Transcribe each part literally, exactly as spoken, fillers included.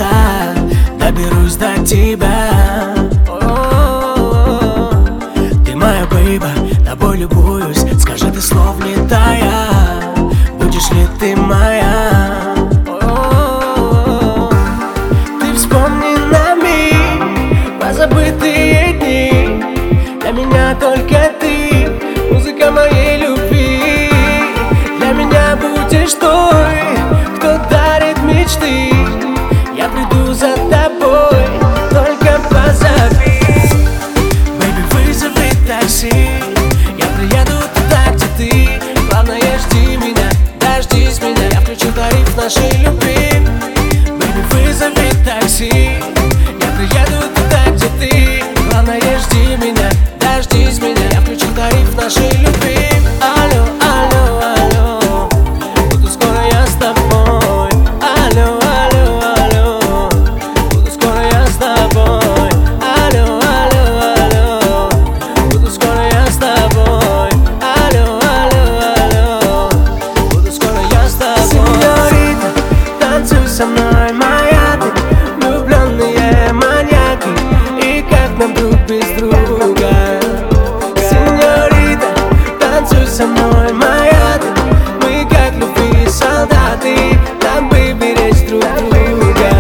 лета доберусь до тебя. О-о-о-о. Ты моя бейба, тобой любуюсь. Скажи, ты слов не тая, будешь ли ты моя? О-о-о-о. Ты вспомни на миг позабытые дни. Для меня только ты, музыка моей любви. Для меня будешь той, кто дарит мечты. Я приду за тобой, только позови. Бэйби, вызови такси, я приеду туда, где ты. Главное, жди меня, дождись меня. Я включу тариф нашей любви. Бэйби, вызови такси, я приеду туда, где ты. Главное, жди меня, дождись меня. Я включу тариф нашей любви. Алло, алло, алло, буду скоро я с тобой. Алло, алло, алло, буду скоро я с тобой. Алло, алло, алло, буду скоро я с тобой. Алло, алло, алло, буду скоро я с тобой. Сеньорита, танцуй со мной, моя ты, влюбленные маньяки. И как нам друг без друга? Сеньорита, танцуй со мной, моя ты, мы как любви солдаты, нам бы беречь друг друга.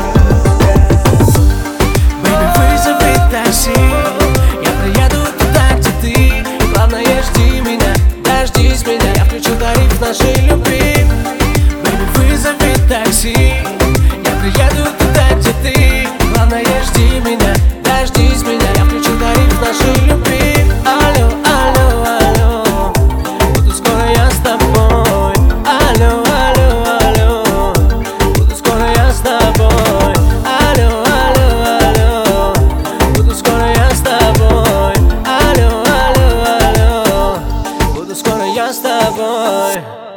Бэйби, вызови такси, я приеду туда, где ты. Главное, жди меня, дождись меня. Я включу тариф нашей любви. Бэйби, вызови такси, я приеду туда, где ты. Главное, жди меня, дождись меня. Я включу тариф нашей любви. Алло, алло, алло, буду скоро я с тобой. Алло, алло, алло, буду скоро я с тобой. Алло, алло, алло, буду скоро я с тобой. Алло, алло, алло, буду скоро я с тобой.